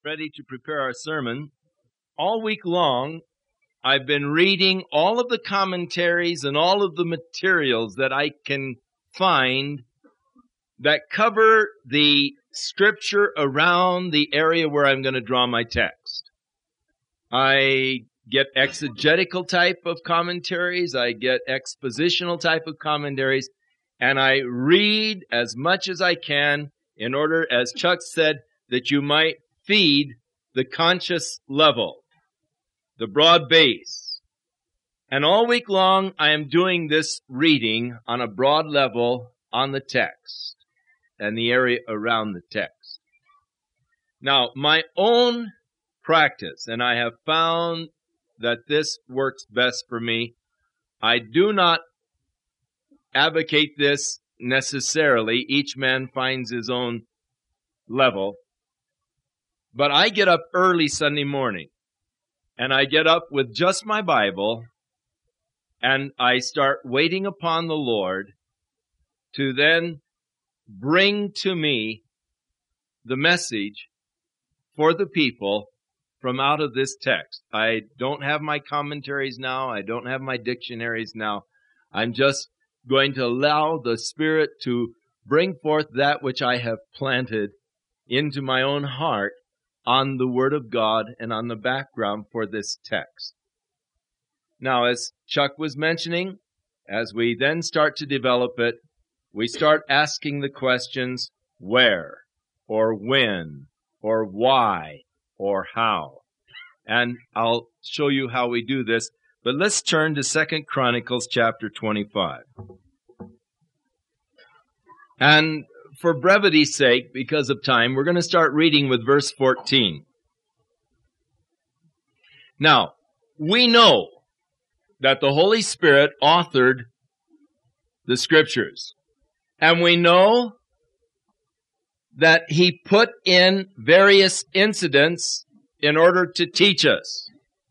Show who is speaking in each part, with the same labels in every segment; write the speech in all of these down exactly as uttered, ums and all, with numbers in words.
Speaker 1: ready to prepare our sermon. All week long, I've been reading all of the commentaries and all of the materials that I can find that cover the scripture around the area where I'm going to draw my text. I get exegetical type of commentaries, I get expositional type of commentaries, and I read as much as I can in order, as Chuck said, that you might feed the conscious level, the broad base. And all week long, I am doing this reading on a broad level on the text and the area around the text. Now, my own practice, and I have found that this works best for me, I do not advocate this necessarily. Each man finds his own level. But I get up early Sunday morning, and I get up with just my Bible, and I start waiting upon the Lord to then bring to me the message for the people from out of this text. I don't have my commentaries now. I don't have my dictionaries now. I'm just going to allow the Spirit to bring forth that which I have planted into my own heart on the Word of God and on the background for this text. Now, as Chuck was mentioning, as we then start to develop it, we start asking the questions, where, or when, or why, or how. And I'll show you how we do this. But let's turn to Second Chronicles chapter twenty-five. And for brevity's sake, because of time, we're going to start reading with verse fourteen. Now, we know that the Holy Spirit authored the Scriptures. And we know that He put in various incidents in order to teach us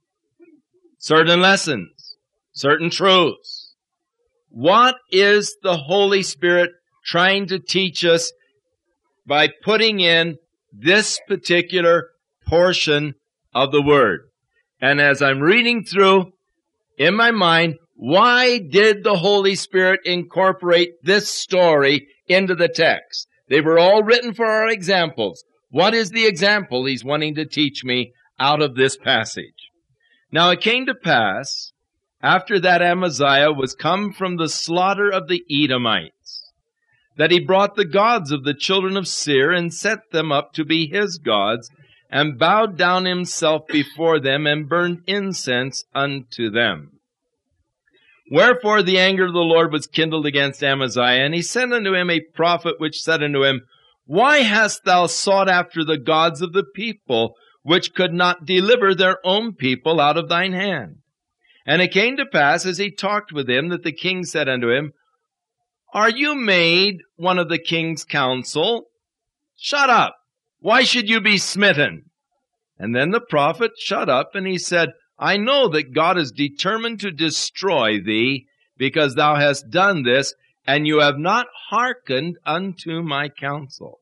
Speaker 1: certain lessons, certain truths. What is the Holy Spirit trying to teach us by putting in this particular portion of the Word? And as I'm reading through, in my mind, why did the Holy Spirit incorporate this story into the text? They were all written for our examples. What is the example He's wanting to teach me out of this passage? Now it came to pass, after that Amaziah was come from the slaughter of the Edomites, that he brought the gods of the children of Seir and set them up to be his gods, and bowed down himself before them, and burned incense unto them. Wherefore the anger of the Lord was kindled against Amaziah, and he sent unto him a prophet, which said unto him, Why hast thou sought after the gods of the people, which could not deliver their own people out of thine hand? And it came to pass, as he talked with him, that the king said unto him, Are you made one of the king's council? Shut up! Why should you be smitten? And then the prophet shut up, and he said, I know that God is determined to destroy thee, because thou hast done this, and you have not hearkened unto my counsel.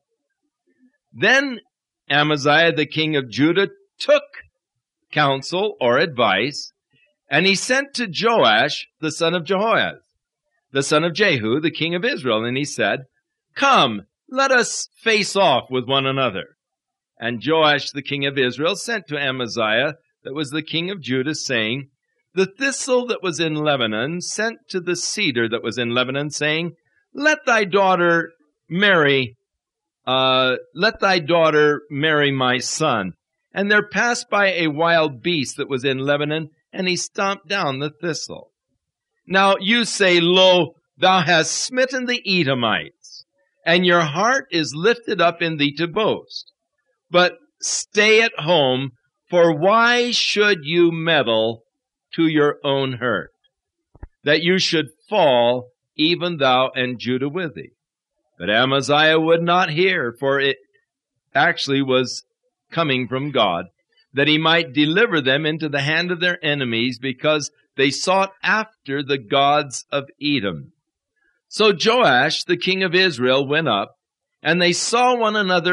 Speaker 1: Then Amaziah the king of Judah took counsel or advice, and he sent to Joash the son of Jehoahaz, the son of Jehu, the king of Israel, and he said, Come, let us face off with one another. And Joash the king of Israel sent to Amaziah, that was the king of Judah, saying, The thistle that was in Lebanon sent to the cedar that was in Lebanon, saying, Let thy daughter marry, uh, let thy daughter marry my son. And there passed by a wild beast that was in Lebanon, and he stomped down the thistle. Now you say, Lo, thou hast smitten the Edomites, and your heart is lifted up in thee to boast. But stay at home, for why should you meddle to your own hurt, that you should fall, even thou and Judah with thee? But Amaziah would not hear, for it actually was coming from God, that he might deliver them into the hand of their enemies, because they sought after the gods of Edom. So Joash, the king of Israel, went up, and they saw one another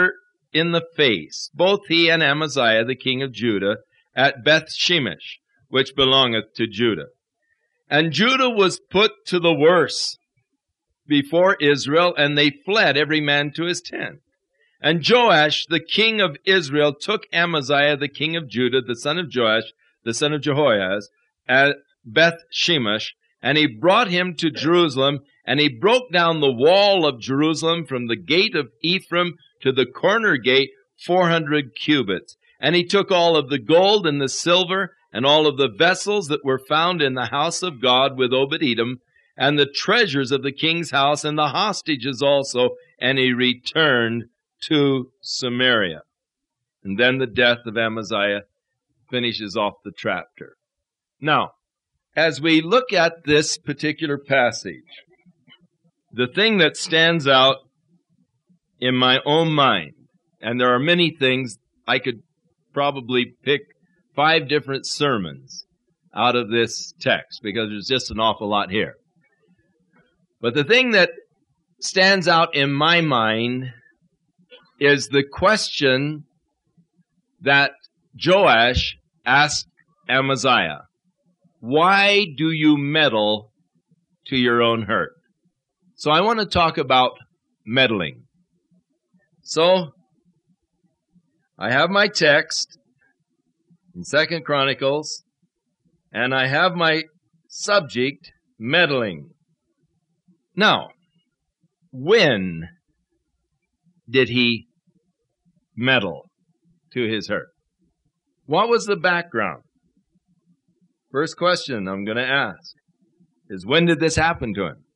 Speaker 1: in the face, both he and Amaziah the king of Judah, at Beth Shemesh, which belongeth to Judah. And Judah was put to the worse before Israel, and they fled every man to his tent. And Joash the king of Israel took Amaziah the king of Judah, the son of Joash, the son of Jehoahaz, at Beth Shemesh, and he brought him to Jerusalem, and he broke down the wall of Jerusalem from the gate of Ephraim to the corner gate, four hundred cubits. And he took all of the gold and the silver and all of the vessels that were found in the house of God with Obed-Edom, and the treasures of the king's house, and the hostages also, and he returned to Samaria. And then the death of Amaziah finishes off the chapter. Now, as we look at this particular passage, the thing that stands out in my own mind, and there are many things, I could probably pick five different sermons out of this text, because there's just an awful lot here. But the thing that stands out in my mind is the question that Joash asked Amaziah. Why do you meddle to your own hurt? So I want to talk about meddling. So I have my text in Second Chronicles, and I have my subject, meddling. Now, when did he meddle to his hurt? What was the background? First question I'm going to ask is, when did this happen to him?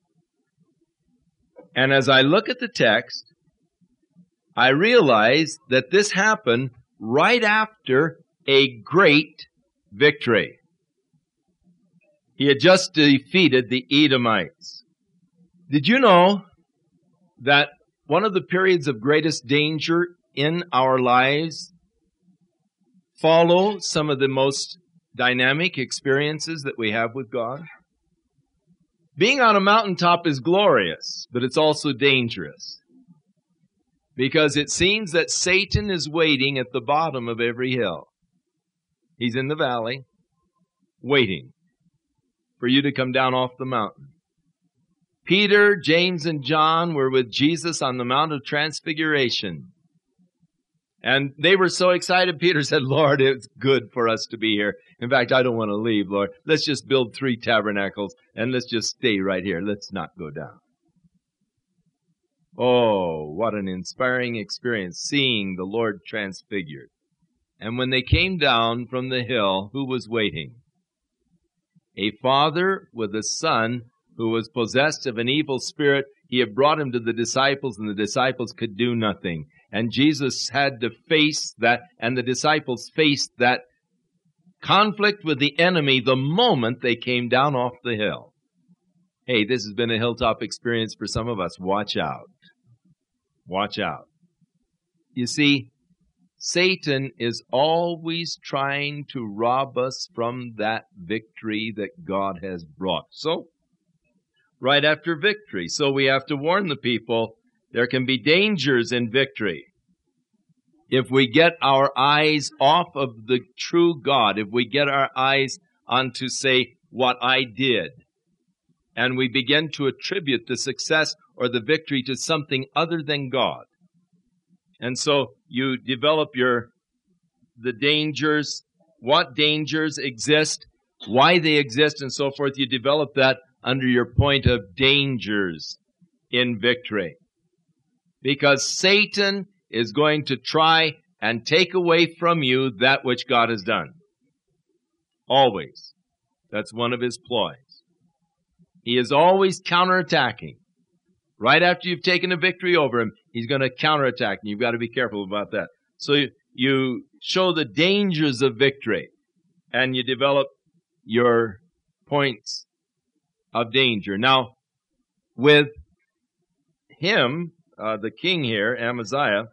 Speaker 1: And as I look at the text, I realize that this happened right after a great victory. He had just defeated the Edomites. Did you know that one of the periods of greatest danger in our lives follow some of the most dynamic experiences that we have with God? Being on a mountaintop is glorious, but it's also dangerous, because it seems that Satan is waiting at the bottom of every hill. He's in the valley, waiting for you to come down off the mountain. Peter, James, and John were with Jesus on the Mount of Transfiguration. And they were so excited, Peter said, Lord, it's good for us to be here. In fact, I don't want to leave, Lord. Let's just build three tabernacles, and let's just stay right here. Let's not go down. Oh, what an inspiring experience, seeing the Lord transfigured. And when they came down from the hill, who was waiting? A father with a son who was possessed of an evil spirit. He had brought him to the disciples, and the disciples could do nothing. And Jesus had to face that, and the disciples faced that conflict with the enemy the moment they came down off the hill. Hey, this has been a hilltop experience for some of us. Watch out. Watch out. You see, Satan is always trying to rob us from that victory that God has brought. So, right after victory. So we have to warn the people, there can be dangers in victory. If we get our eyes off of the true God, if we get our eyes onto, say, what I did, and we begin to attribute the success or the victory to something other than God. And so you develop your, the dangers, what dangers exist, why they exist, and so forth. You develop that under your point of dangers in victory. Because Satan is going to try and take away from you that which God has done. Always. That's one of his ploys. He is always counterattacking. Right after you've taken a victory over him, he's going to counterattack, and you've got to be careful about that. So you, you show the dangers of victory, and you develop your points of danger. Now, with him, uh, the king here, Amaziah,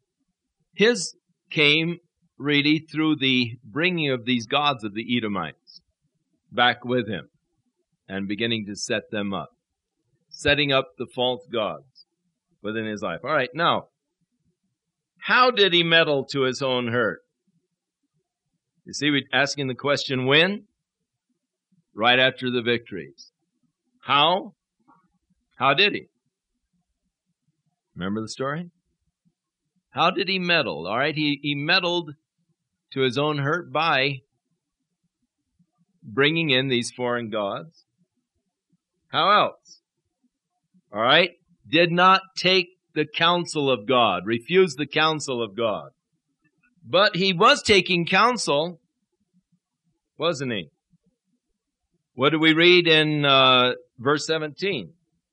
Speaker 1: his came really through the bringing of these gods of the Edomites back with him and beginning to set them up, setting up the false gods within his life. All right, now, How did he meddle to his own hurt? You see, we're asking the question, when? Right after the victories. How? How did he? Remember the story? How did he meddle? All right, he, he meddled to his own hurt by bringing in these foreign gods. How else? All right, did not take the counsel of God, refused the counsel of God. But he was taking counsel, wasn't he? What do we read in uh, verse seventeen?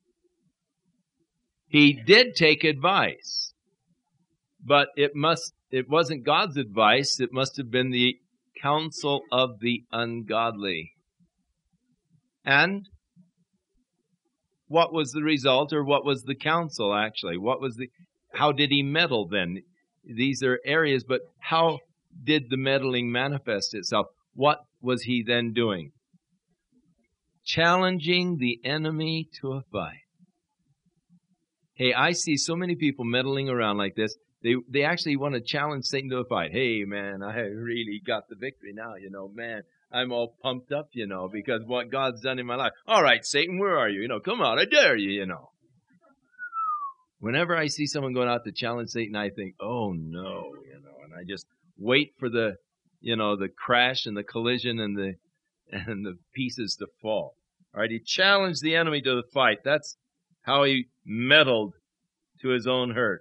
Speaker 1: He did take advice, but it must it wasn't God's advice, it must have been the counsel of the ungodly. And what was the result, or what was the counsel actually? What was the how did he meddle then? These are areas, but how did the meddling manifest itself? What was he then doing? Challenging the enemy to a fight. Hey, I see so many people meddling around like this. They they actually want to challenge Satan to a fight. Hey, man, I really got the victory now, you know, man. I'm all pumped up, you know, because what God's done in my life. All right, Satan, where are you? You know, come on, I dare you, you know. Whenever I see someone going out to challenge Satan, I think, oh, no, you know, and I just wait for the, you know, the crash and the collision and the and the pieces to fall. All right, he challenged the enemy to the fight. That's how he meddled to his own hurt.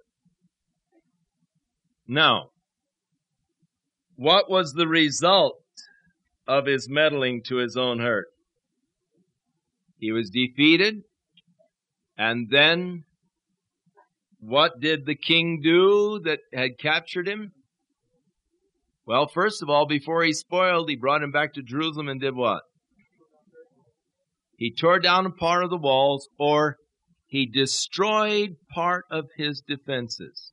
Speaker 1: Now, what was the result of his meddling to his own hurt? He was defeated, and then what did the king do that had captured him? Well, first of all, before he spoiled, he brought him back to Jerusalem and did what? He tore down a part of the walls, or he destroyed part of his defenses.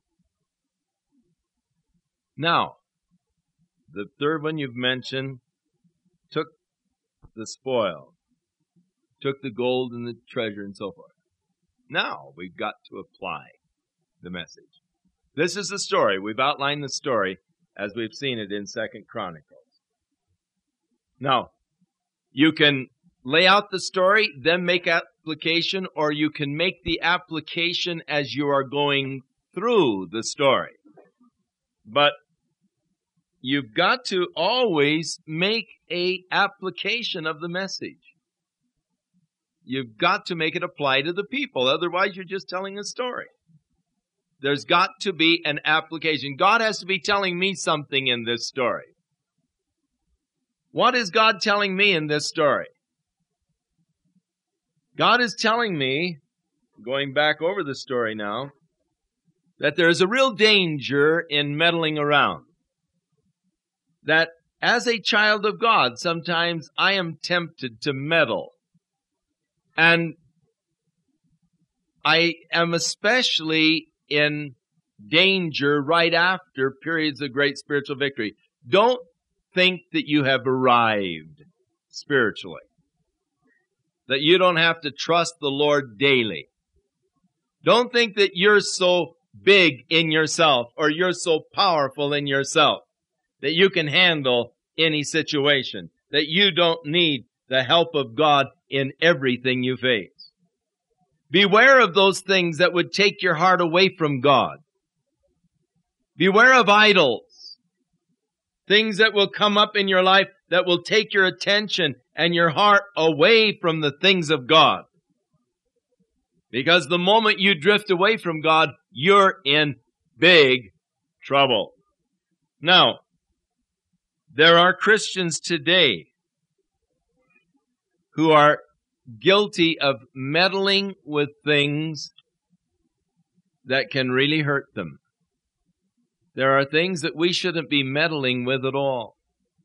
Speaker 1: Now, the third one you've mentioned took the spoil, took the gold and the treasure and so forth. Now, we've got to apply the message. This is the story. We've outlined the story as we've seen it in Second Chronicles. Now, you can lay out the story, then make application, or you can make the application as you are going through the story. But you've got to always make an application of the message. You've got to make it apply to the people. Otherwise, you're just telling a story. There's got to be an application. God has to be telling me something in this story. What is God telling me in this story? God is telling me, going back over the story now, that there is a real danger in meddling around. That as a child of God, sometimes I am tempted to meddle. And I am especially in danger right after periods of great spiritual victory. Don't think that you have arrived spiritually. That you don't have to trust the Lord daily. Don't think that you're so big in yourself or you're so powerful in yourself that you can handle any situation, that you don't need the help of God in everything you face. Beware of those things that would take your heart away from God. Beware of idols, things that will come up in your life that will take your attention and your heart away from the things of God. Because the moment you drift away from God, you're in big trouble. Now, there are Christians today who are guilty of meddling with things that can really hurt them. There are things that we shouldn't be meddling with at all.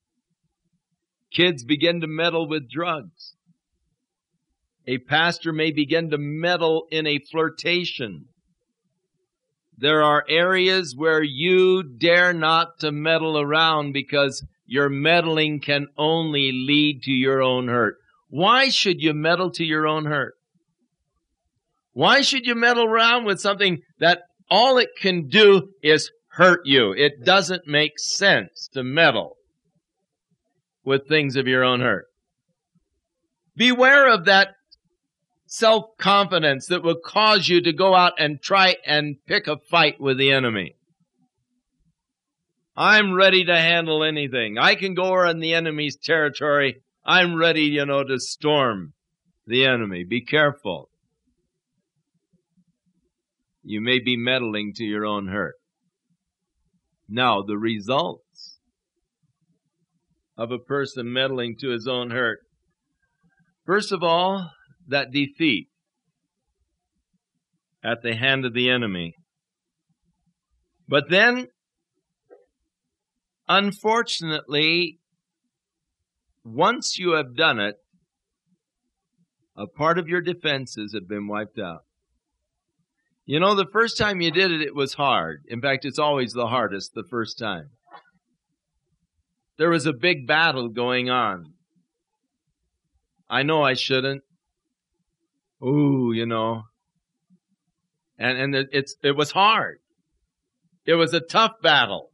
Speaker 1: Kids begin to meddle with drugs. A pastor may begin to meddle in a flirtation. There are areas where you dare not to meddle around because your meddling can only lead to your own hurt. Why should you meddle to your own hurt? Why should you meddle around with something that all it can do is hurt you. It doesn't make sense to meddle with things of your own hurt. Beware of that self-confidence that will cause you to go out and try and pick a fight with the enemy. I'm ready to handle anything. I can go in the enemy's territory. I'm ready, you know, to storm the enemy. Be careful. You may be meddling to your own hurt. Now, the results of a person meddling to his own hurt. First of all, that defeat at the hand of the enemy. But then, unfortunately, once you have done it, a part of your defenses have been wiped out. You know, the first time you did it, it was hard. In fact, it's always the hardest the first time. There was a big battle going on. I know I shouldn't. Ooh, you know. And and it, it's it was hard. It was a tough battle.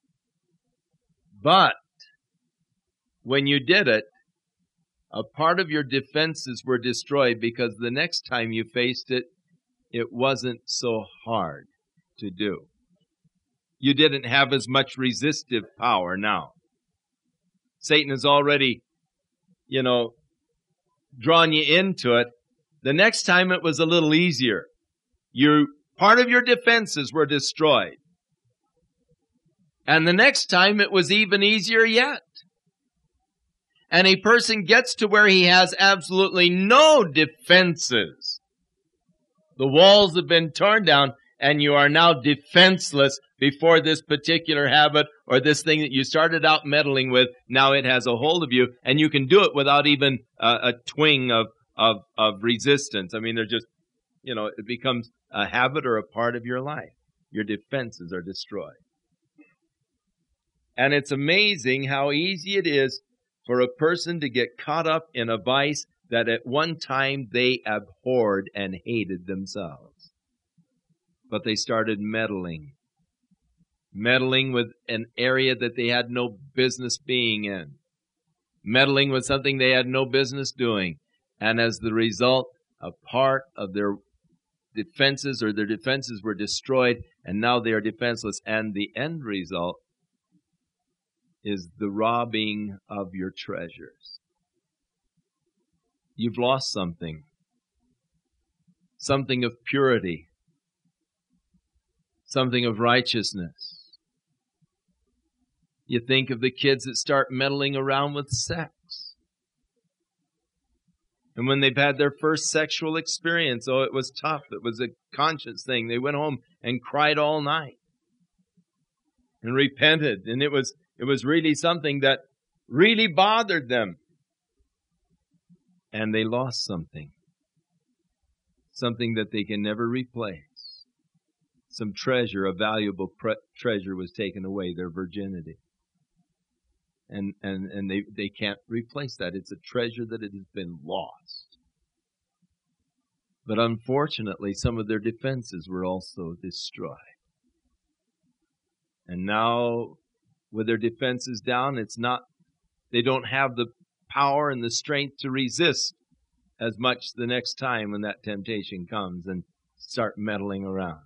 Speaker 1: But when you did it, a part of your defenses were destroyed because the next time you faced it, it wasn't so hard to do. You didn't have as much resistive power now. Satan has already, you know, drawn you into it. The next time it was a little easier. You, part of your defenses were destroyed. And the next time it was even easier yet. And a person gets to where he has absolutely no defenses. The walls have been torn down, and you are now defenseless before this particular habit or this thing that you started out meddling with. Now it has a hold of you, and you can do it without even uh, a twinge of, of, of resistance. I mean, they're just, you know, it becomes a habit or a part of your life. Your defenses are destroyed. And it's amazing how easy it is for a person to get caught up in a vice that at one time they abhorred and hated themselves. But they started meddling. Meddling with an area that they had no business being in. Meddling with something they had no business doing. And as the result, a part of their defenses or their defenses were destroyed, and now they are defenseless. And the end result is the robbing of your treasures. You've lost something. Something of purity. Something of righteousness. You think of the kids that start meddling around with sex. And when they've had their first sexual experience, oh, it was tough. It was a conscience thing. They went home and cried all night. And repented. And it was It was really something that really bothered them. And they lost something. Something that they can never replace. Some treasure, a valuable pre- treasure was taken away, their virginity. And and, and they, they can't replace that. It's a treasure that it has been lost. But unfortunately, some of their defenses were also destroyed. And now, with their defenses down, it's not, they don't have the power and the strength to resist as much the next time when that temptation comes and start meddling around.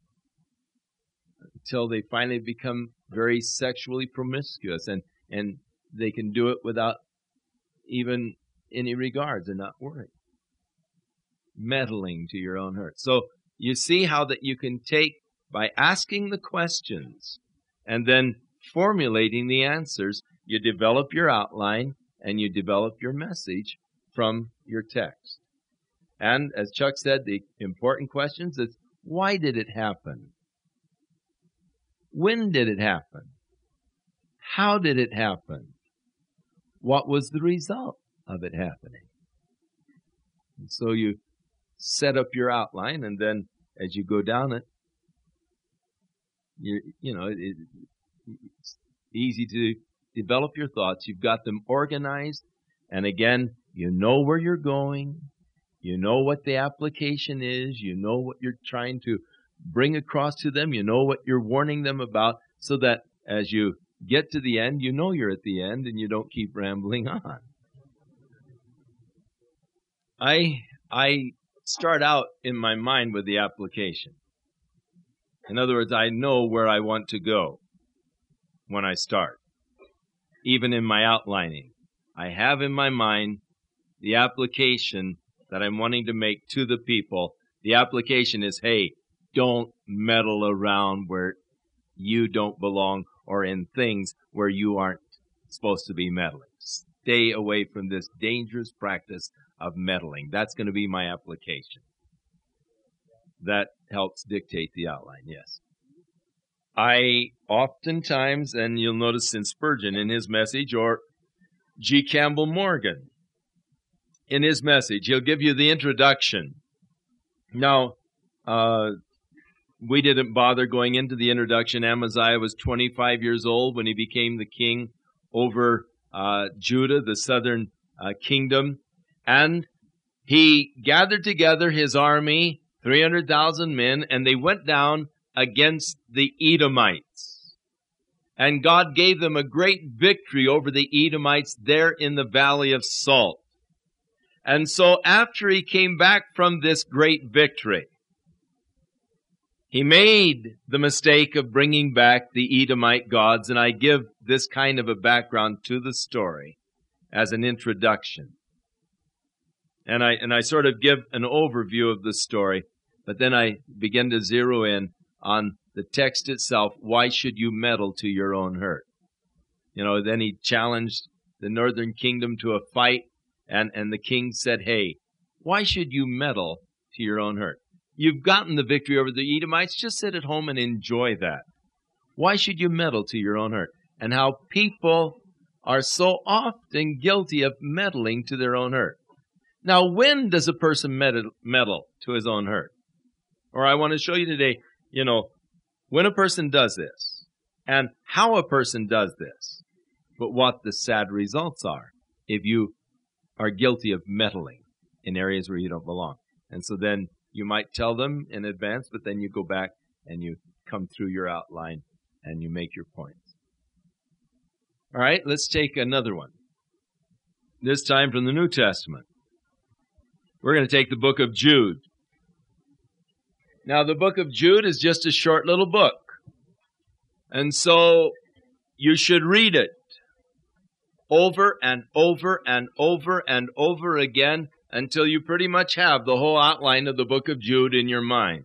Speaker 1: Until they finally become very sexually promiscuous and, and they can do it without even any regards. They're not worried. Meddling to your own hurt. So you see how that you can take, by asking the questions and then formulating the answers, you develop your outline and you develop your message from your text. And as Chuck said, the important questions is, why did it happen? When did it happen? How did it happen? What was the result of it happening? And so you set up your outline, and then as you go down it, you you know, it, it's easy to develop your thoughts. You've got them organized, and again, you know where you're going. You know what the application is. You know what you're trying to bring across to them. You know what you're warning them about, so that as you get to the end, you know you're at the end and you don't keep rambling on. I I start out in my mind with the application. In other words, I know where I want to go when I start. Even in my outlining, I have in my mind the application that I'm wanting to make to the people. The application is, hey, don't meddle around where you don't belong or in things where you aren't supposed to be meddling. Stay away from this dangerous practice of meddling. That's going to be my application. That helps dictate the outline, yes. I oftentimes, and you'll notice in Spurgeon in his message, or G. Campbell Morgan in his message, he'll give you the introduction. Now, uh, we didn't bother going into the introduction. Amaziah was twenty-five years old when he became the king over uh, Judah, the southern uh, kingdom. And he gathered together his army, three hundred thousand men, and they went down against the Edomites. And God gave them a great victory over the Edomites there in the Valley of Salt. And so after he came back from this great victory, he made the mistake of bringing back the Edomite gods, and I give this kind of a background to the story as an introduction. And I and I sort of give an overview of the story, but then I begin to zero in on the text itself. Why should you meddle to your own hurt? You know, then he challenged the northern kingdom to a fight, and, and the king said, hey, why should you meddle to your own hurt? You've gotten the victory over the Edomites. Just sit at home and enjoy that. Why should you meddle to your own hurt? And how people are so often guilty of meddling to their own hurt. Now, when does a person meddle, meddle to his own hurt? Or I want to show you today, you know, when a person does this, and how a person does this, but what the sad results are if you are guilty of meddling in areas where you don't belong. And so then you might tell them in advance, but then you go back and you come through your outline and you make your points. All right, let's take another one. This time from the New Testament. We're going to take the book of Jude. Now, the book of Jude is just a short little book. And so you should read it over and over and over and over again until you pretty much have the whole outline of the book of Jude in your mind.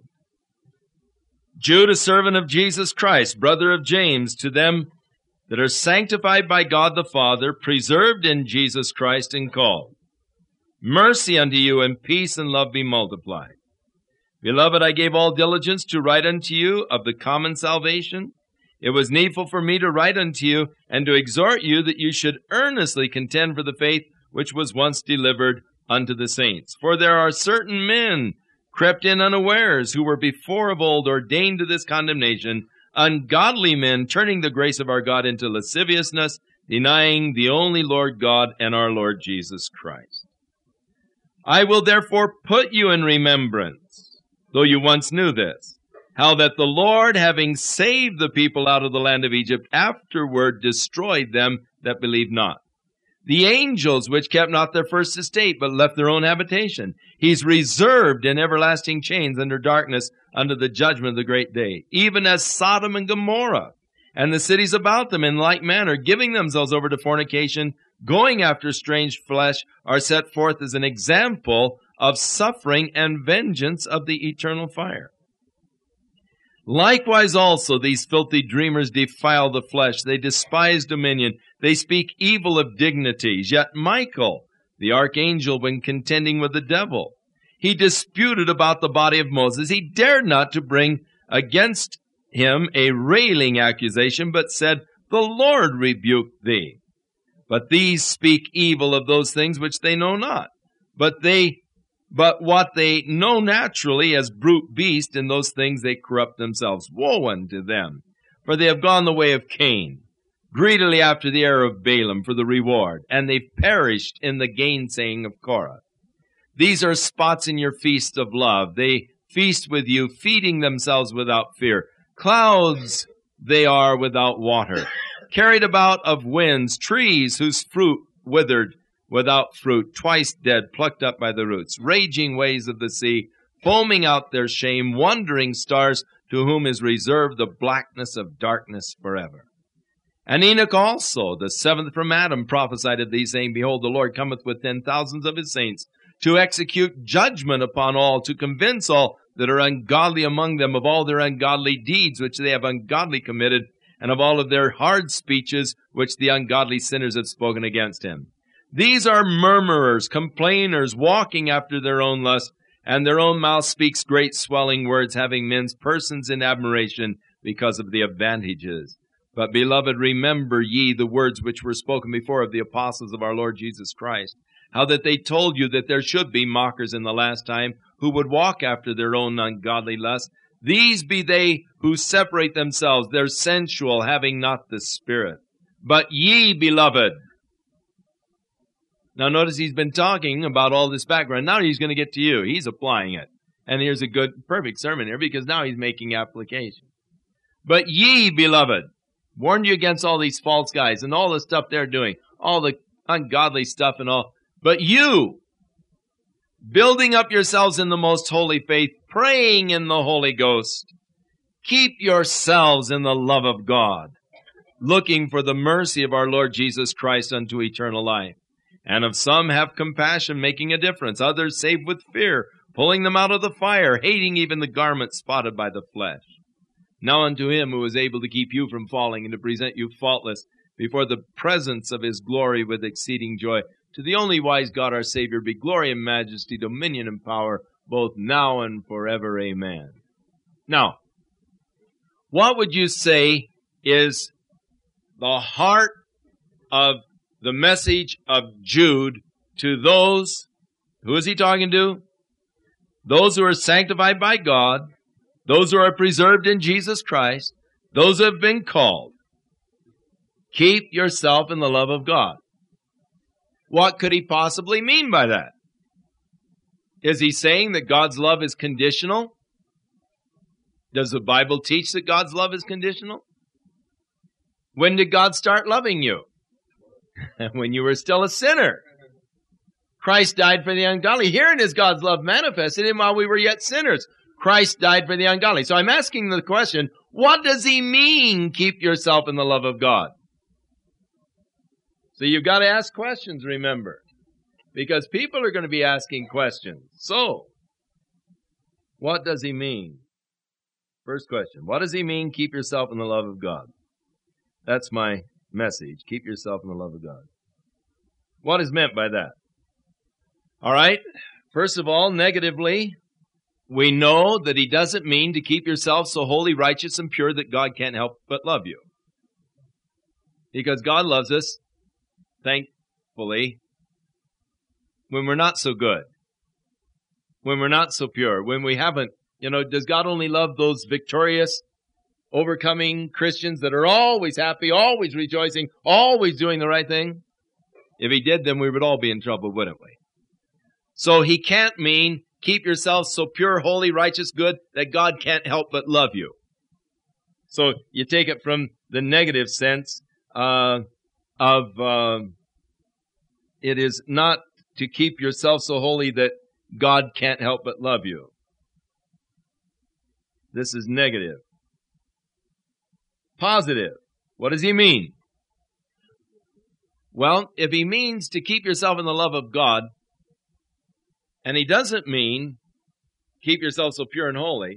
Speaker 1: Jude, a servant of Jesus Christ, brother of James, to them that are sanctified by God the Father, preserved in Jesus Christ and called. Mercy unto you, and peace and love be multiplied. Beloved, I gave all diligence to write unto you of the common salvation. It was needful for me to write unto you, and to exhort you that you should earnestly contend for the faith which was once delivered unto the saints. For there are certain men crept in unawares, who were before of old ordained to this condemnation, ungodly men, turning the grace of our God into lasciviousness, denying the only Lord God and our Lord Jesus Christ. I will therefore put you in remembrance, though you once knew this, how that the Lord, having saved the people out of the land of Egypt, afterward destroyed them that believed not. The angels which kept not their first estate, but left their own habitation, he's reserved in everlasting chains under darkness, unto the judgment of the great day, even as Sodom and Gomorrah, and the cities about them in like manner, giving themselves over to fornication, going after strange flesh, are set forth as an example of suffering and vengeance of the eternal fire. Likewise also these filthy dreamers defile the flesh. They despise dominion. They speak evil of dignities. Yet Michael, the archangel, when contending with the devil, he disputed about the body of Moses. He dared not to bring against him a railing accusation, but said, the Lord rebuked thee. But these speak evil of those things which they know not. But they But what they know naturally as brute beasts, in those things they corrupt themselves. Woe unto them, for they have gone the way of Cain, greedily after the error of Balaam for the reward, and they've perished in the gainsaying of Korah. These are spots in your feast of love. They feast with you, feeding themselves without fear. Clouds they are without water, carried about of winds, trees whose fruit withered without fruit, twice dead, plucked up by the roots, raging waves of the sea, foaming out their shame, wandering stars, to whom is reserved the blackness of darkness forever. And Enoch also, the seventh from Adam, prophesied of these, saying, Behold, the Lord cometh with ten thousands of his saints, to execute judgment upon all, to convince all that are ungodly among them of all their ungodly deeds which they have ungodly committed, and of all of their hard speeches which the ungodly sinners have spoken against him. These are murmurers, complainers, walking after their own lust, and their own mouth speaks great swelling words, having men's persons in admiration because of the advantages. But, beloved, remember ye the words which were spoken before of the apostles of our Lord Jesus Christ, how that they told you that there should be mockers in the last time, who would walk after their own ungodly lust. These be they who separate themselves, they're sensual, having not the Spirit. But ye, beloved. Now notice he's been talking about all this background. Now he's going to get to you. He's applying it. And here's a good, perfect sermon here, because now he's making application. But ye, beloved, warned you against all these false guys and all the stuff they're doing, all the ungodly stuff and all. But you, building up yourselves in the most holy faith, praying in the Holy Ghost, keep yourselves in the love of God, looking for the mercy of our Lord Jesus Christ unto eternal life. And of some have compassion, making a difference. Others save with fear, pulling them out of the fire, hating even the garment spotted by the flesh. Now unto him who is able to keep you from falling and to present you faultless before the presence of his glory with exceeding joy, to the only wise God our Savior be glory and majesty, dominion and power, both now and forever. Amen. Now, what would you say is the heart of the message of Jude to those, who is he talking to? Those who are sanctified by God, those who are preserved in Jesus Christ, those who have been called. Keep yourself in the love of God. What could he possibly mean by that? Is he saying that God's love is conditional? Does the Bible teach that God's love is conditional? When did God start loving you? When you were still a sinner. Christ died for the ungodly. Herein is God's love manifested in while we were yet sinners. Christ died for the ungodly. So I'm asking the question, what does he mean, keep yourself in the love of God? So you've got to ask questions, remember. Because people are going to be asking questions. So, what does he mean? First question, what does he mean, keep yourself in the love of God? That's my message. Keep yourself in the love of God. What is meant by that? All right. First of all, negatively, we know that he doesn't mean to keep yourself so holy, righteous, and pure that God can't help but love you. Because God loves us, thankfully, when we're not so good, when we're not so pure, when we haven't, you know, does God only love those victorious, overcoming Christians that are always happy, always rejoicing, always doing the right thing? If he did, then we would all be in trouble, wouldn't we? So he can't mean keep yourself so pure, holy, righteous, good that God can't help but love you. So you take it from the negative sense uh, of uh, it is not to keep yourself so holy that God can't help but love you. This is negative. Positive. What does he mean? Well, if he means to keep yourself in the love of God, and he doesn't mean keep yourself so pure and holy,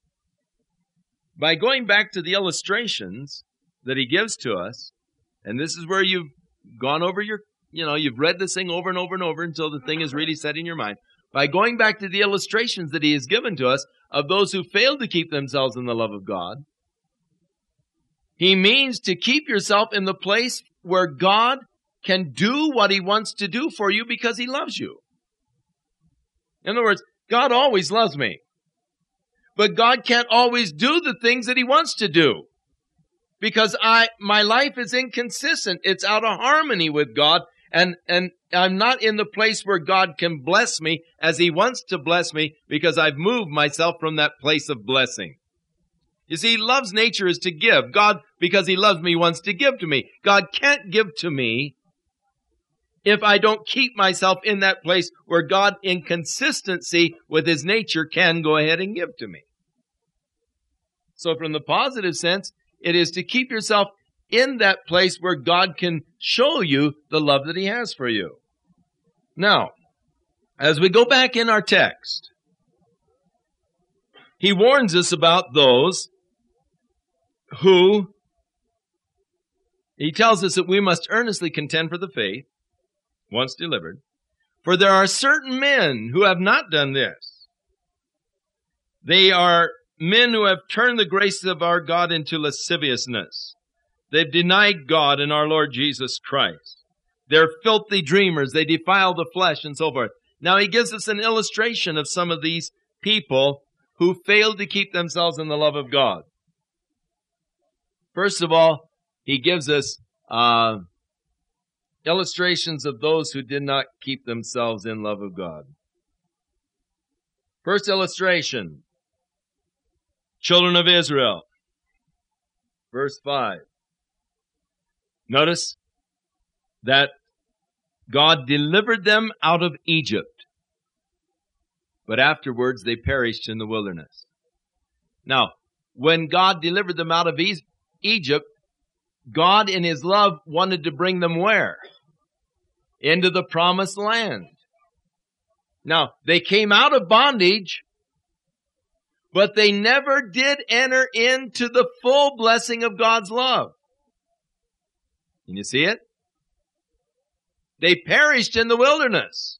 Speaker 1: by going back to the illustrations that he gives to us, and this is where you've gone over your, you know, you've read this thing over and over and over until the thing is really set in your mind. By going back to the illustrations that he has given to us of those who failed to keep themselves in the love of God, he means to keep yourself in the place where God can do what he wants to do for you because he loves you. In other words, God always loves me. But God can't always do the things that he wants to do. Because I, my life is inconsistent. It's out of harmony with God. And, and I'm not in the place where God can bless me as He wants to bless me because I've moved myself from that place of blessing. You see, love's nature is to give. God, because He loves me, wants to give to me. God can't give to me if I don't keep myself in that place where God, in consistency with His nature, can go ahead and give to me. So from the positive sense, it is to keep yourself in that place where God can show you the love that He has for you. Now, as we go back in our text, He warns us about those who, He tells us that we must earnestly contend for the faith, once delivered. For there are certain men who have not done this. They are men who have turned the grace of our God into lasciviousness. They've denied God and our Lord Jesus Christ. They're filthy dreamers. They defile the flesh and so forth. Now He gives us an illustration of some of these people who failed to keep themselves in the love of God. First of all, He gives us uh, illustrations of those who did not keep themselves in love of God. First illustration, children of Israel. Verse five. Notice that God delivered them out of Egypt, but afterwards they perished in the wilderness. Now, when God delivered them out of Egypt, God in His love wanted to bring them where? Into the promised land. Now, they came out of bondage, but they never did enter into the full blessing of God's love. Can you see it? They perished in the wilderness.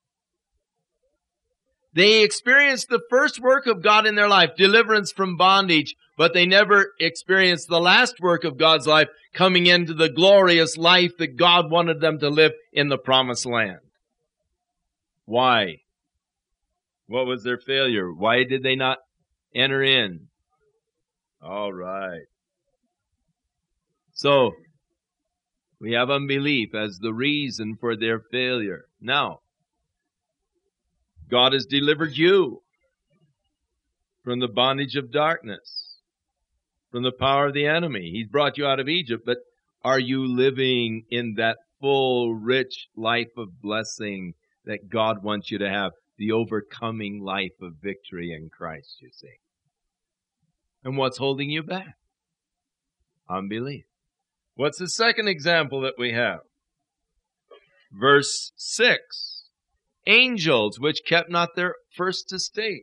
Speaker 1: They experienced the first work of God in their life, deliverance from bondage, but they never experienced the last work of God's life, coming into the glorious life that God wanted them to live in the promised land. Why? What was their failure? Why did they not enter in? All right. So, we have unbelief as the reason for their failure. Now, God has delivered you from the bondage of darkness, from the power of the enemy. He's brought you out of Egypt, but are you living in that full, rich life of blessing that God wants you to have? The overcoming life of victory in Christ, you see. And what's holding you back? Unbelief. What's the second example that we have? Verse six. Angels which kept not their first estate.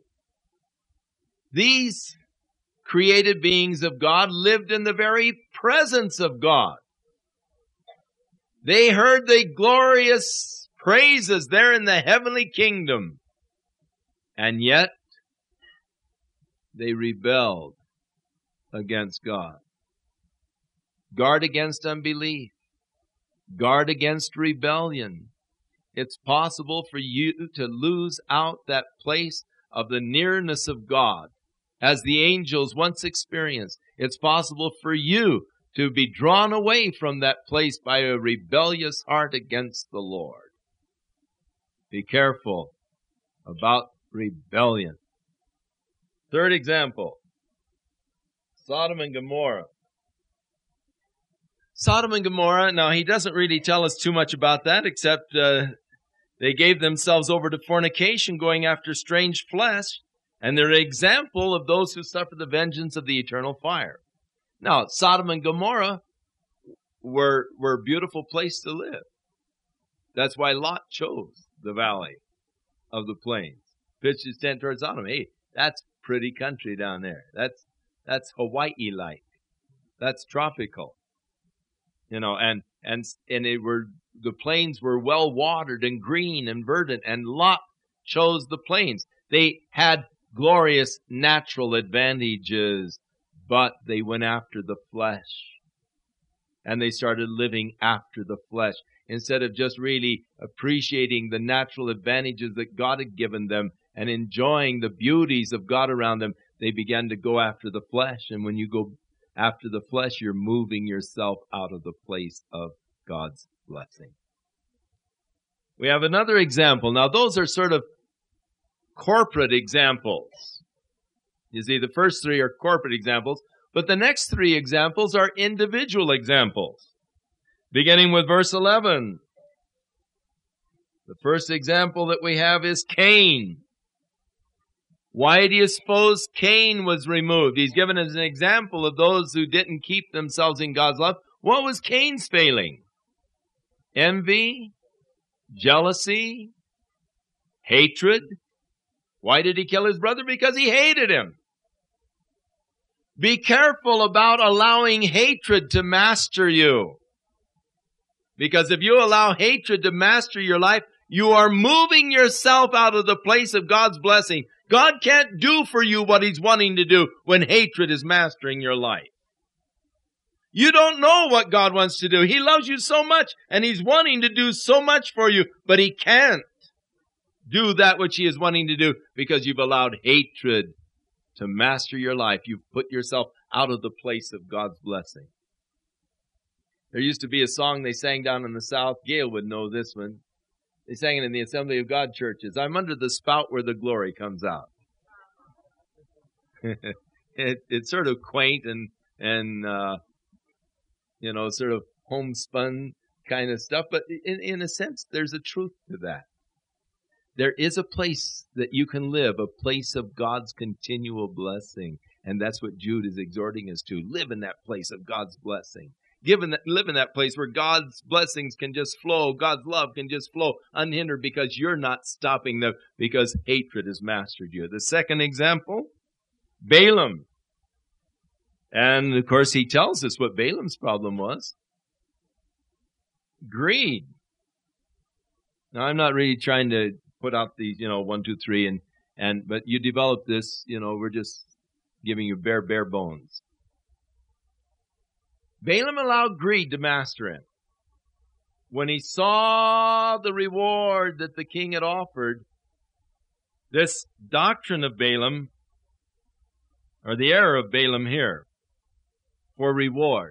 Speaker 1: These created beings of God lived in the very presence of God. They heard the glorious praises there in the heavenly kingdom. And yet, they rebelled against God. Guard against unbelief. Guard against rebellion. It's possible for you to lose out that place of the nearness of God, as the angels once experienced. It's possible for you to be drawn away from that place by a rebellious heart against the Lord. Be careful about rebellion. Third example, Sodom and Gomorrah. Sodom and Gomorrah, now he doesn't really tell us too much about that, except uh, they gave themselves over to fornication, going after strange flesh, and they're an example of those who suffer the vengeance of the eternal fire. Now, Sodom and Gomorrah were, were a beautiful place to live. That's why Lot chose the valley of the plains. Pitched his tent towards Sodom. Hey, that's pretty country down there. That's that's Hawaii-like. That's tropical. You know, and and and it were the plains were well watered and green and verdant, and Lot chose the plains. They had glorious natural advantages, but they went after the flesh. And they started living after the flesh. Instead of just really appreciating the natural advantages that God had given them and enjoying the beauties of God around them, they began to go after the flesh. And when you go after the flesh, you're moving yourself out of the place of God's blessing. We have another example. Now, those are sort of corporate examples. You see, the first three are corporate examples, but the next three examples are individual examples. Beginning with verse eleven. The first example that we have is Cain. Why do you suppose Cain was removed? He's given as an example of those who didn't keep themselves in God's love. What was Cain's failing? Envy, jealousy, hatred. Why did he kill his brother? Because he hated him. Be careful about allowing hatred to master you. Because if you allow hatred to master your life, you are moving yourself out of the place of God's blessing. God can't do for you what He's wanting to do when hatred is mastering your life. You don't know what God wants to do. He loves you so much, and He's wanting to do so much for you, but He can't do that which He is wanting to do because you've allowed hatred to master your life. You've put yourself out of the place of God's blessing. There used to be a song they sang down in the South. Gail would know this one. They sang it in the Assembly of God churches. I'm under the spout where the glory comes out. it, it's sort of quaint and, and uh, you know, sort of homespun kind of stuff. But in, in a sense, there's a truth to that. There is a place that you can live, a place of God's continual blessing. And that's what Jude is exhorting us to. Live in that place of God's blessing. Given that, live in that place where God's blessings can just flow, God's love can just flow unhindered because you're not stopping them because hatred has mastered you. The second example, Balaam. And of course he tells us what Balaam's problem was. Greed. Now I'm not really trying to put out these, you know, one, two, three, and, and but you develop this, you know, we're just giving you bare, bare bones. Balaam allowed greed to master him. When he saw the reward that the king had offered, this doctrine of Balaam, or the error of Balaam here, for reward.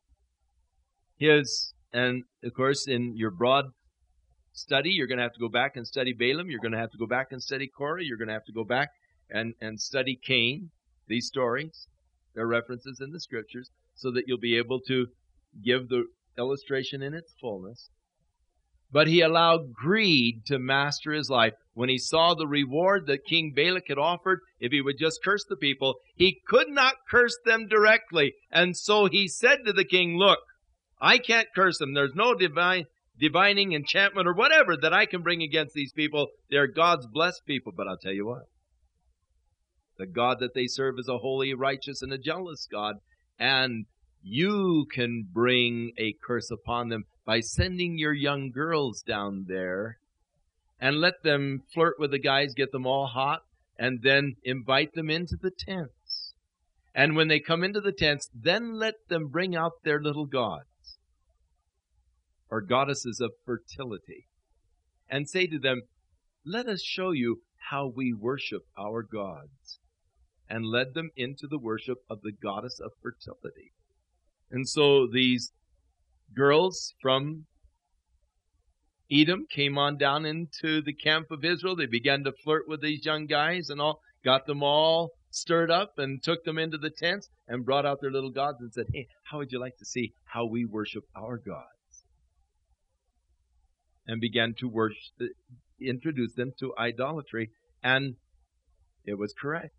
Speaker 1: His, and of course in your broad study, you're going to have to go back and study Balaam. You're going to have to go back and study Korah. You're going to have to go back and, and study Cain. These stories, they're references in the scriptures, so that you'll be able to give the illustration in its fullness. But he allowed greed to master his life. When he saw the reward that King Balak had offered, if he would just curse the people, he could not curse them directly. And so he said to the king, look, I can't curse them. There's no divine divining, enchantment, or whatever that I can bring against these people. They're God's blessed people. But I'll tell you what, the God that they serve is a holy, righteous, and a jealous God. And you can bring a curse upon them by sending your young girls down there and let them flirt with the guys, get them all hot, and then invite them into the tents. And when they come into the tents, then let them bring out their little gods or goddesses of fertility and say to them, let us show you how we worship our gods. And led them into the worship of the goddess of fertility. And so these girls from Edom came on down into the camp of Israel. They began to flirt with these young guys and all, got them all stirred up and took them into the tents and brought out their little gods and said, hey, how would you like to see how we worship our gods? And began to worship, introduce them to idolatry. And it was correct.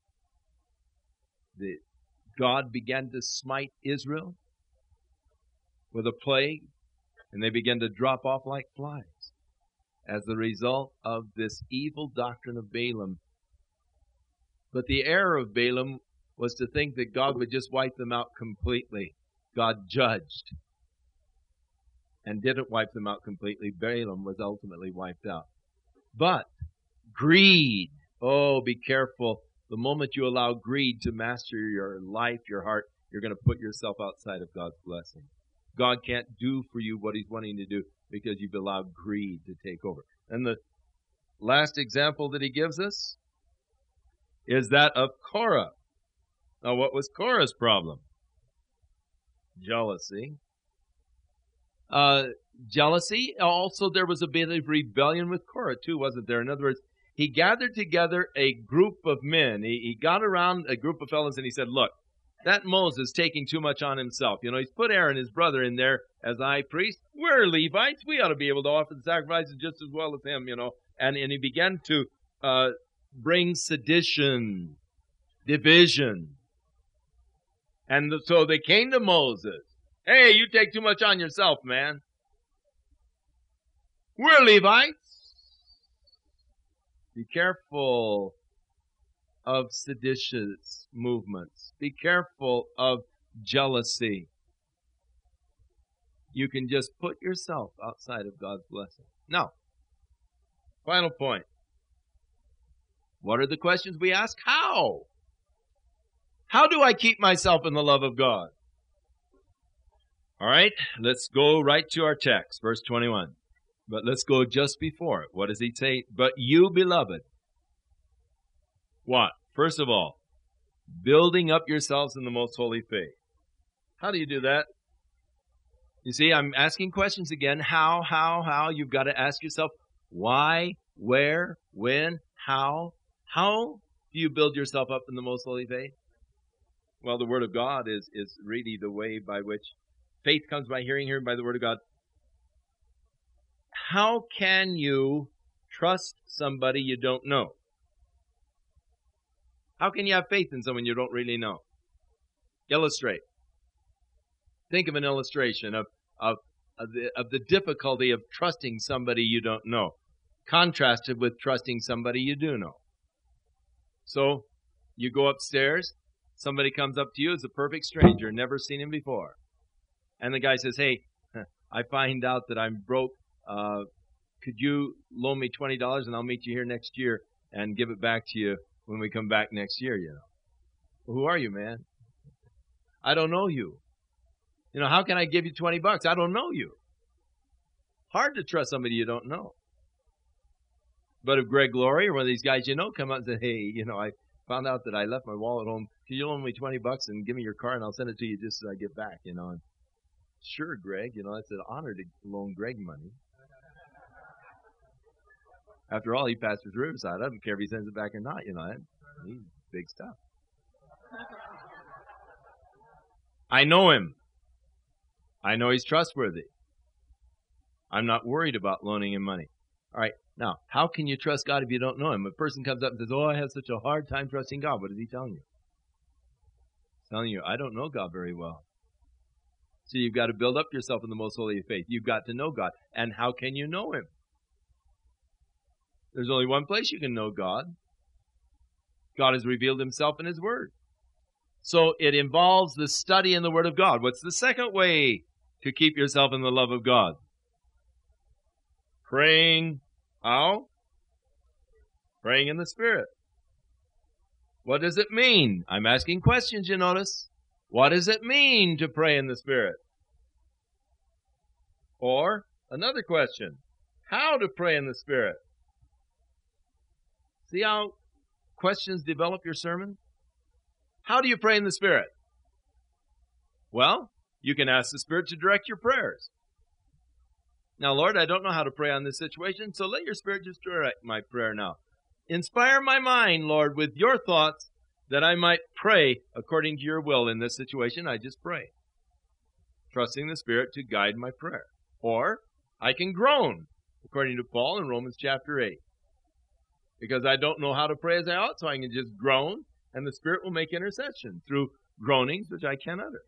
Speaker 1: The, God began to smite Israel with a plague, and they began to drop off like flies as the result of this evil doctrine of Balaam. But the error of Balaam was to think that God would just wipe them out completely. God judged and didn't wipe them out completely. Balaam was ultimately wiped out. But greed, oh, be careful. The moment you allow greed to master your life, your heart, you're going to put yourself outside of God's blessing. God can't do for you what He's wanting to do because you've allowed greed to take over. And the last example that He gives us is that of Korah. Now, what was Korah's problem? Jealousy. Uh, jealousy. Also, there was a bit of rebellion with Korah too, wasn't there? In other words, he gathered together a group of men. He, he got around a group of fellows and he said, look, that Moses taking too much on himself. You know, he's put Aaron, his brother, in there as high priest. We're Levites. We ought to be able to offer the sacrifices just as well as him, you know. And, and he began to uh, bring sedition, division. And so they came to Moses. Hey, you take too much on yourself, man. We're Levites. Be careful of seditious movements. Be careful of jealousy. You can just put yourself outside of God's blessing. Now, final point. What are the questions we ask? How? How do I keep myself in the love of God? All right, let's go right to our text, verse twenty-one. But let's go just before it. What does he say? But you, beloved, what? First of all, building up yourselves in the most holy faith. How do you do that? You see, I'm asking questions again. How, how, how? You've got to ask yourself, why, where, when, how? How do you build yourself up in the most holy faith? Well, the Word of God is, is really the way by which faith comes by hearing, hearing by the Word of God. How can you trust somebody you don't know? How can you have faith in someone you don't really know? Illustrate. Think of an illustration of, of, of, the, of the difficulty of trusting somebody you don't know, contrasted with trusting somebody you do know. So, you go upstairs, somebody comes up to you as a perfect stranger, never seen him before. And the guy says, hey, I find out that I'm broke. Uh, could you loan me twenty dollars and I'll meet you here next year and give it back to you when we come back next year, you know. Well, who are you, man? I don't know you. You know, how can I give you twenty bucks? I don't know you. Hard to trust somebody you don't know. But if Greg Laurie or one of these guys you know come out and say, hey, you know, I found out that I left my wallet home. Can you loan me twenty bucks and give me your car and I'll send it to you just as I get back, you know. And sure, Greg, you know, it's an honor to loan Greg money. After all, he pastors Riverside. I don't care if he sends it back or not, you know. He's big stuff. I know him. I know he's trustworthy. I'm not worried about loaning him money. All right, now, how can you trust God if you don't know him? A person comes up and says, oh, I have such a hard time trusting God. What is he telling you? He's telling you, I don't know God very well. So you've got to build up yourself in the most holy faith. You've got to know God. And how can you know him? There's only one place you can know God. God has revealed himself in his word. So it involves the study in the word of God. What's the second way to keep yourself in the love of God? Praying. How? Praying in the Spirit. What does it mean? I'm asking questions, you notice. What does it mean to pray in the Spirit? Or, another question, how to pray in the Spirit? See how questions develop your sermon? How do you pray in the Spirit? Well, you can ask the Spirit to direct your prayers. Now, Lord, I don't know how to pray on this situation, so let your Spirit just direct my prayer now. Inspire my mind, Lord, with your thoughts that I might pray according to your will in this situation. I just pray, trusting the Spirit to guide my prayer. Or I can groan, according to Paul in Romans chapter eight. Because I don't know how to pray as I ought, so I can just groan, and the Spirit will make intercession through groanings which I can't utter.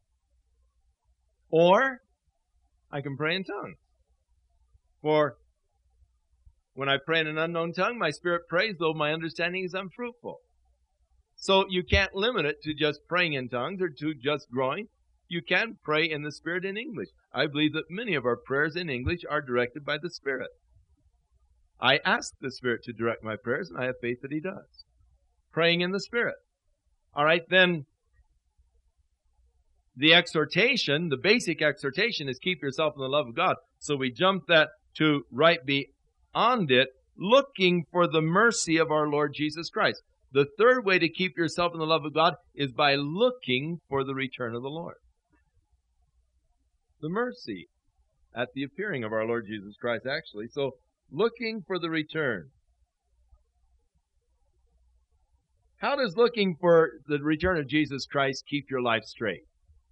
Speaker 1: Or I can pray in tongues. For when I pray in an unknown tongue, my spirit prays, though my understanding is unfruitful. So you can't limit it to just praying in tongues or to just groaning. You can pray in the Spirit in English. I believe that many of our prayers in English are directed by the Spirit. I ask the Spirit to direct my prayers, and I have faith that he does. Praying in the Spirit. All right, then the exhortation, the basic exhortation is keep yourself in the love of God. So we jump that to right beyond it, looking for the mercy of our Lord Jesus Christ. The third way to keep yourself in the love of God is by looking for the return of the Lord. The mercy at the appearing of our Lord Jesus Christ, actually. So, looking for the return. How does looking for the return of Jesus Christ keep your life straight?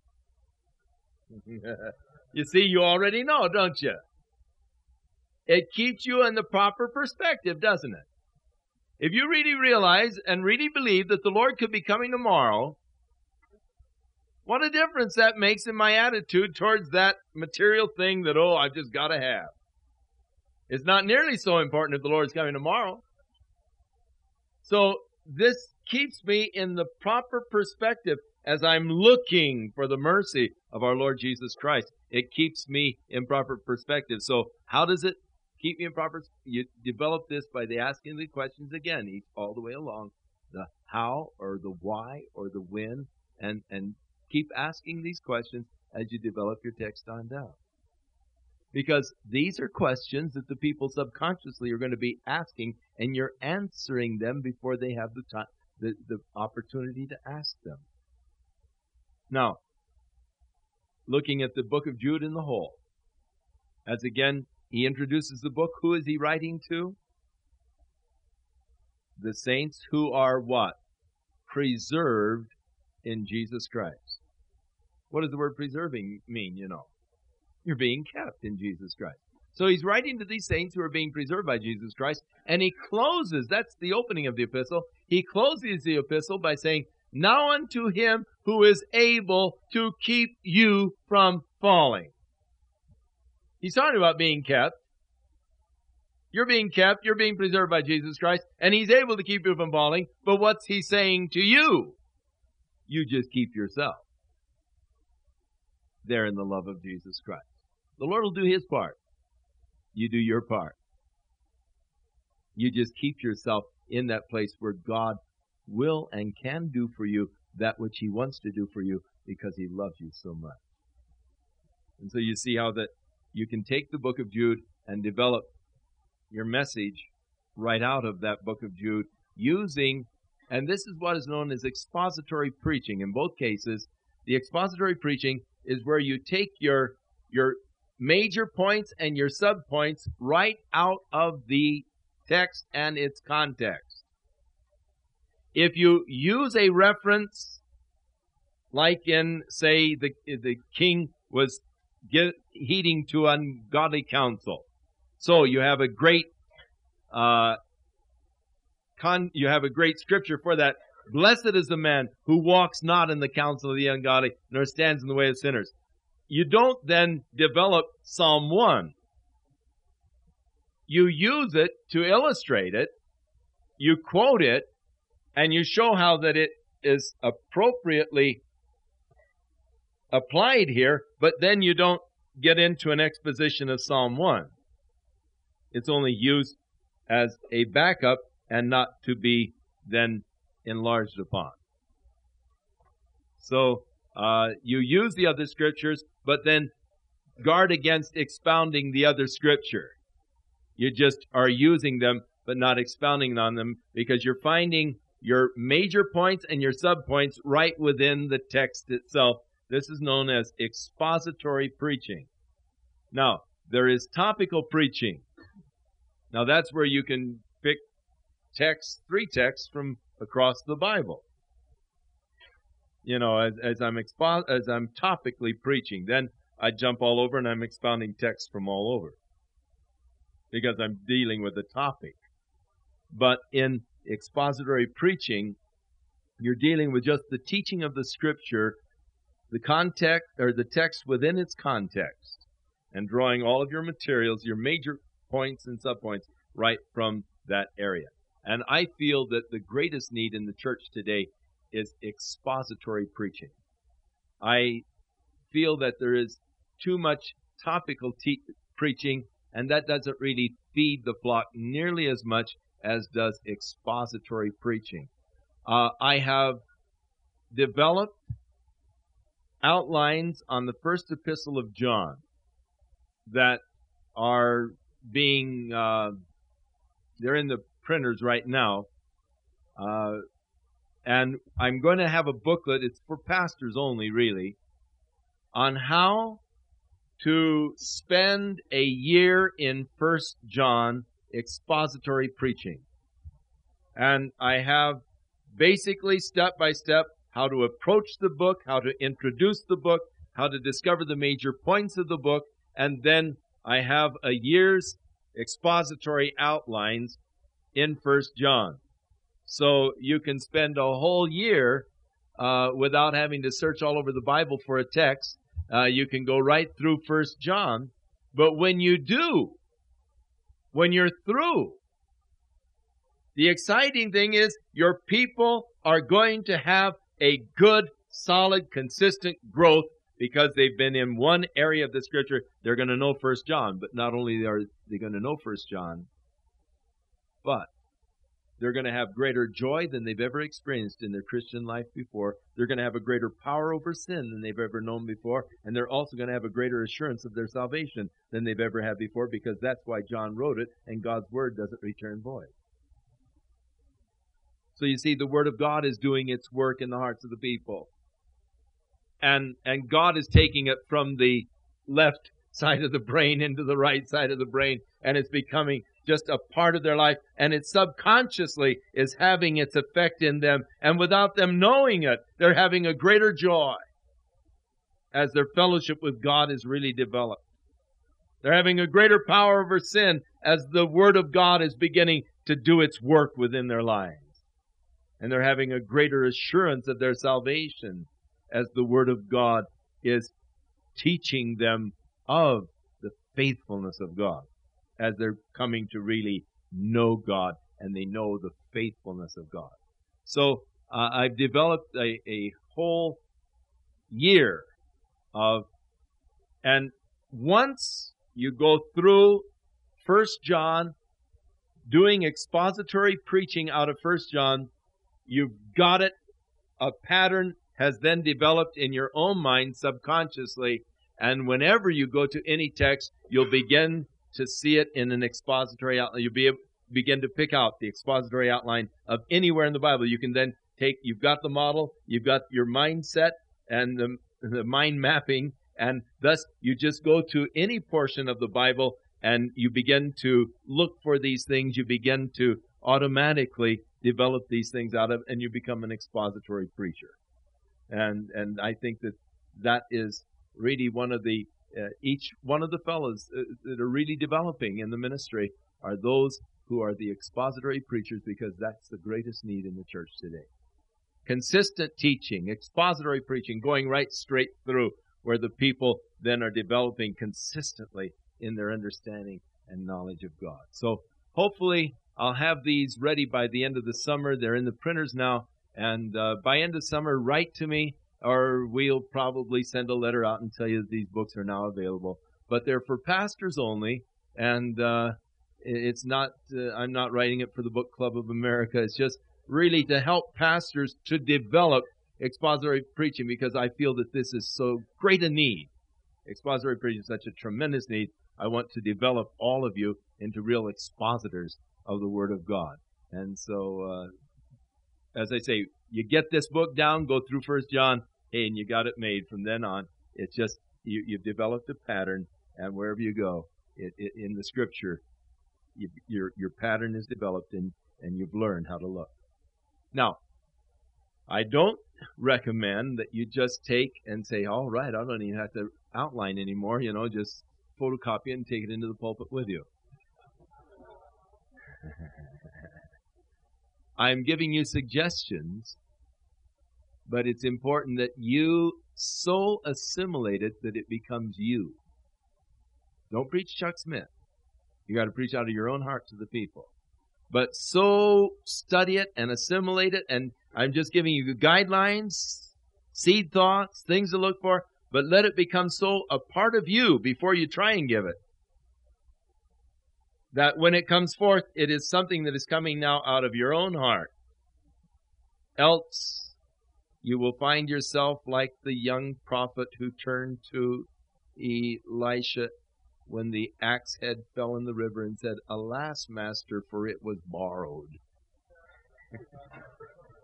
Speaker 1: You see, you already know, don't you? It keeps you in the proper perspective, doesn't it? If you really realize and really believe that the Lord could be coming tomorrow, what a difference that makes in my attitude towards that material thing that, oh, I've just got to have. It's not nearly so important if the Lord's coming tomorrow. So this keeps me in the proper perspective as I'm looking for the mercy of our Lord Jesus Christ. It keeps me in proper perspective. So how does it keep me in proper? You develop this by the asking the questions again, each all the way along, the how or the why or the when, and and keep asking these questions as you develop your text on down. Because these are questions that the people subconsciously are going to be asking, and you're answering them before they have the time, the, the opportunity to ask them. Now, looking at the book of Jude in the whole, as again, he introduces the book. Who is he writing to? The saints who are what? Preserved in Jesus Christ. What does the word preserving mean, you know? You're being kept in Jesus Christ. So he's writing to these saints who are being preserved by Jesus Christ, and he closes, that's the opening of the epistle, he closes the epistle by saying, now unto him who is able to keep you from falling. He's talking about being kept. You're being kept, you're being preserved by Jesus Christ, and he's able to keep you from falling, but what's he saying to you? You just keep yourself there in the love of Jesus Christ. The Lord will do his part. You do your part. You just keep yourself in that place where God will and can do for you that which he wants to do for you because he loves you so much. And so you see how that you can take the book of Jude and develop your message right out of that book of Jude using, and this is what is known as expository preaching. In both cases, the expository preaching is where you take your your major points and your subpoints right out of the text and its context. If you use a reference, like in, say, the the king was get, heeding to ungodly counsel, so you have a great uh, con, you have a great scripture for that. Blessed is the man who walks not in the counsel of the ungodly, nor stands in the way of sinners. You don't then develop Psalm one. You use it to illustrate it, you quote it, and you show how that it is appropriately applied here, but then you don't get into an exposition of Psalm one. It's only used as a backup and not to be then enlarged upon. So uh, you use the other scriptures, but then guard against expounding the other scripture. You just are using them, but not expounding on them, because you're finding your major points and your subpoints right within the text itself. This is known as expository preaching. Now, there is topical preaching. Now, that's where you can pick texts, three texts from across the Bible. You know, as, as I'm expo- as I'm topically preaching, then I jump all over and I'm expounding texts from all over because I'm dealing with the topic. But in expository preaching, you're dealing with just the teaching of the Scripture, the context or the text within its context, and drawing all of your materials, your major points and subpoints, right from that area. And I feel that the greatest need in the church today is expository preaching. I feel that there is too much topical te- preaching, and that doesn't really feed the flock nearly as much as does expository preaching. Uh, I have developed outlines on the first epistle of John that are being, uh, they're in the printers right now, uh, and I'm going to have a booklet, it's for pastors only really, on how to spend a year in First John expository preaching. And I have basically step by step how to approach the book, how to introduce the book, how to discover the major points of the book, and then I have a year's expository outlines in First John. So you can spend a whole year uh, without having to search all over the Bible for a text. Uh, you can go right through First John. But when you do, when you're through, the exciting thing is your people are going to have a good, solid, consistent growth because they've been in one area of the Scripture. They're going to know First John, but not only are they going to know First John, but they're going to have greater joy than they've ever experienced in their Christian life before. They're going to have a greater power over sin than they've ever known before. And they're also going to have a greater assurance of their salvation than they've ever had before, because that's why John wrote it, and God's Word doesn't return void. So you see, the Word of God is doing its work in the hearts of the people. And, and God is taking it from the left side of the brain into the right side of the brain, and it's becoming just a part of their life, and it subconsciously is having its effect in them, and without them knowing it, they're having a greater joy as their fellowship with God is really developed. They're having a greater power over sin as the Word of God is beginning to do its work within their lives. And they're having a greater assurance of their salvation as the Word of God is teaching them of the faithfulness of God, as they're coming to really know God and they know the faithfulness of God. So uh, I've developed a, a whole year of, and once you go through First John, doing expository preaching out of First John, you've got it. A pattern has then developed in your own mind subconsciously, and whenever you go to any text, you'll begin to see it in an expository outline. You'll be able, begin to pick out the expository outline of anywhere in the Bible. You can then take, you've got the model, you've got your mindset and the, the mind mapping, and thus you just go to any portion of the Bible and you begin to look for these things. You begin to automatically develop these things out of, and you become an expository preacher. And and I think that that is really one of the Uh, each one of the fellows uh, that are really developing in the ministry are those who are the expository preachers, because that's the greatest need in the church today. Consistent teaching, expository preaching, going right straight through, where the people then are developing consistently in their understanding and knowledge of God. So hopefully I'll have these ready by the end of the summer. They're in the printers now, and uh, by end of summer, write to me, or we'll probably send a letter out and tell you that these books are now available. But they're for pastors only, and uh, it's not. Uh, I'm not writing it for the Book Club of America. It's just really to help pastors to develop expository preaching, because I feel that this is so great a need. Expository preaching is such a tremendous need. I want to develop all of you into real expositors of the Word of God. And so, uh, as I say, you get this book down, go through First John, hey, and you got it made. From then on, it's just, you, you've developed a pattern, and wherever you go it, it, in the Scripture, you, your your pattern is developed, and, and you've learned how to look. Now, I don't recommend that you just take and say, all right, I don't even have to outline anymore, you know, just photocopy it and take it into the pulpit with you. I'm giving you suggestions, but it's important that you so assimilate it that it becomes you. Don't preach Chuck Smith. You got to preach out of your own heart to the people. But so study it and assimilate it, and I'm just giving you guidelines, seed thoughts, things to look for, but let it become so a part of you before you try and give it, that when it comes forth, it is something that is coming now out of your own heart. Else, you will find yourself like the young prophet who turned to Elisha when the axe head fell in the river and said, "Alas, master, for it was borrowed."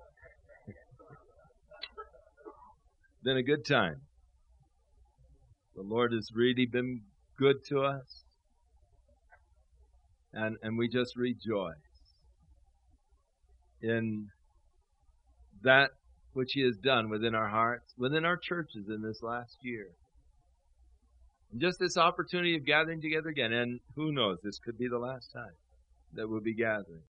Speaker 1: Been a good time. The Lord has really been good to us. And, and we just rejoice in that which He has done within our hearts, within our churches in this last year. And just this opportunity of gathering together again. And who knows, this could be the last time that we'll be gathering.